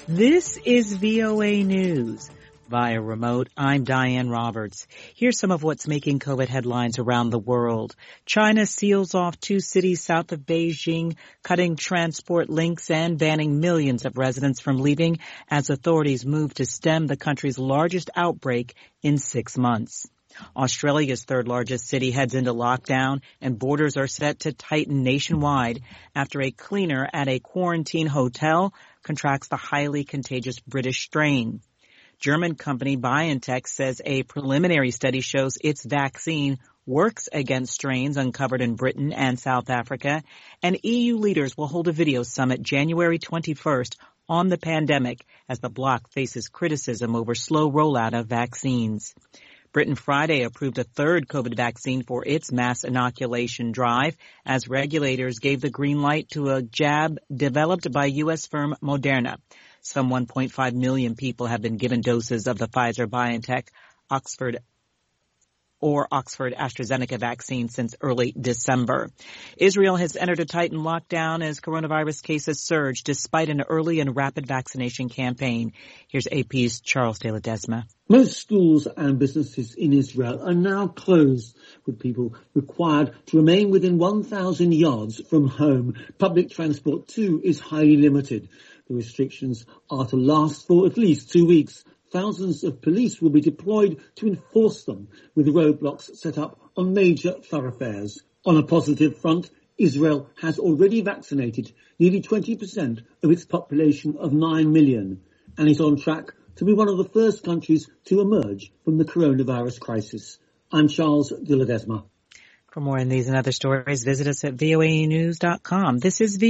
This is VOA News. Via remote, I'm Diane Roberts. Here's some of what's making COVID headlines around the world. China seals off 2 cities south of Beijing, cutting transport links and banning millions of residents from leaving as authorities move to stem the country's largest outbreak in 6 months. Australia's third largest city heads into lockdown and borders are set to tighten nationwide after a cleaner at a quarantine hotel contracts the highly contagious British strain. German company BioNTech says a preliminary study shows its vaccine works against strains uncovered in Britain and South Africa, and EU leaders will hold a video summit January 21st on the pandemic as the bloc faces criticism over slow rollout of vaccines. Britain Friday approved a third COVID vaccine for its mass inoculation drive as regulators gave the green light to a jab developed by U.S. firm Moderna. Some 1.5 million people have been given doses of the Pfizer-BioNTech Oxford AstraZeneca vaccine since early December. Israel has entered a tightened lockdown as coronavirus cases surge despite an early and rapid vaccination campaign. Here's AP's Charles de Ledesma. Most schools and businesses in Israel are now closed, with people required to remain within 1,000 yards from home. Public transport, too, is highly limited. The restrictions are to last for at least 2 weeks. Thousands of police will be deployed to enforce them, with roadblocks set up on major thoroughfares. On a positive front, Israel has already vaccinated nearly 20% of its population of 9 million and is on track to be one of the first countries to emerge from the coronavirus crisis. I'm Charles de Ledesma. For more on these and other stories, visit us at voanews.com. This is